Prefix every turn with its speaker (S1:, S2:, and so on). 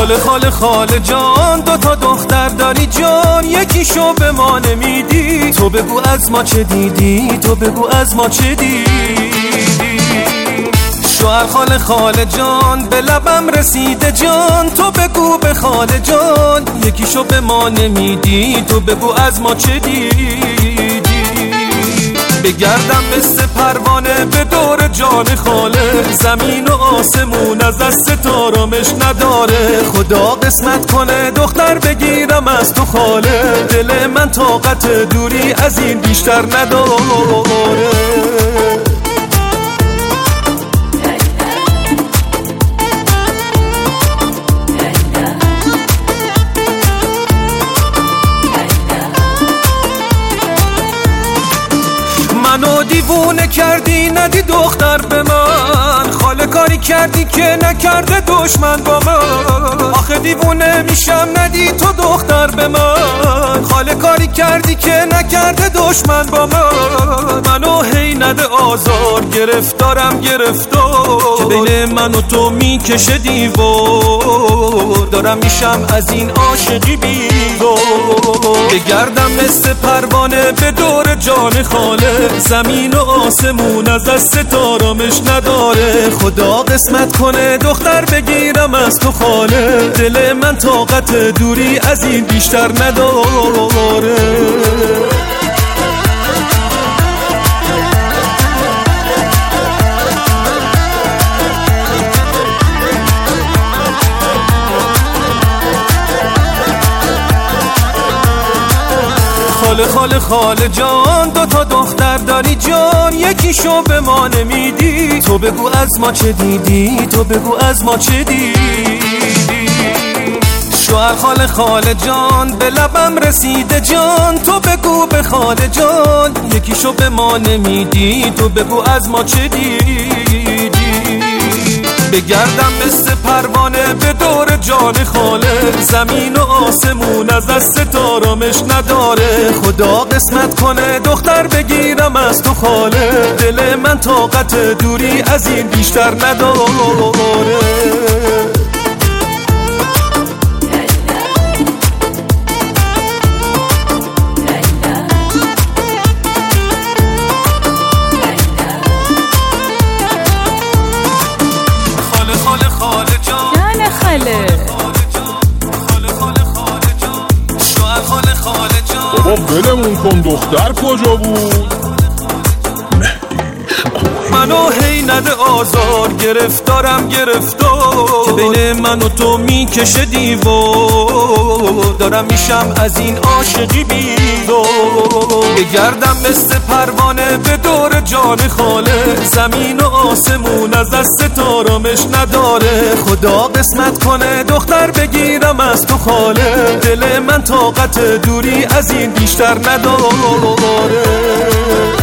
S1: خاله خاله خاله جان، دوتا دختر داری جان، یکیشو به ما نمیدی. تو بگو از ما چه دیدی، تو بگو از ما چه دیدی. شوهر خاله خاله جان، به لبم رسیده جان، تو بگو به خاله جان، یکیشو به ما نمیدی. تو بگو از ما چه دیدی. بگردم مثل پروانه به دور جان خاله، زمین و آسمون از دست ستارامش نداره. خدا قسمت کنه دختر بگیرم از تو خاله، دل من طاقت دوری از این بیشتر نداره. منو دیوونه کردی ندی دختر به من، خاله کاری کردی که نکرده دشمن با من. آخه دیوونه میشم ندی تو دختر به من، خاله کاری کردی که نکرده دشمن با من. منو هی نده آزار، گرفتارم گرفتار، بین من و تو میکشه دیوار. دارم میشم از این عاشقی بیگار. بگردم مثل پروانه به دور جان خاله، زمین و آسمون از دست ستارامش نداره. خدا قسمت کنه دختر بگیرم از تو خاله، دل من طاقت دوری از این بیشتر نداره. خاله خاله خاله جان، دوتا دختر داری جان، یکیشو به ما نمیدی. تو بگو از ما چه دیدی، تو بگو از ما چه دیدی. شوهر خاله خاله جان، به لبم رسیده جان، تو بگو به خاله جان، یکیشو به ما نمیدی. تو بگو از ما چه دیدی. بگردم مثل پروانه به دور جان خاله، زمین و آسمون از دست ستارامش نداره. خدا قسمت کنه دختر بگیرم از تو خاله، دل من طاقت دوری از این بیشتر نداره.
S2: بابا ولمون کن، دختر کجا بود؟
S1: منو هی نده آزار، گرفتارم گرفتار، بین من و تو میکشه دیوار. دارم میشم از این عاشقی بیگار. بگردم مثل پروانه به دور جان خاله، زمین و آسمون از دست ستارامش نداره. خدا قسمت کنه دختر بگیرم از تو خاله، دل من طاقت دوری از این بیشتر نداره.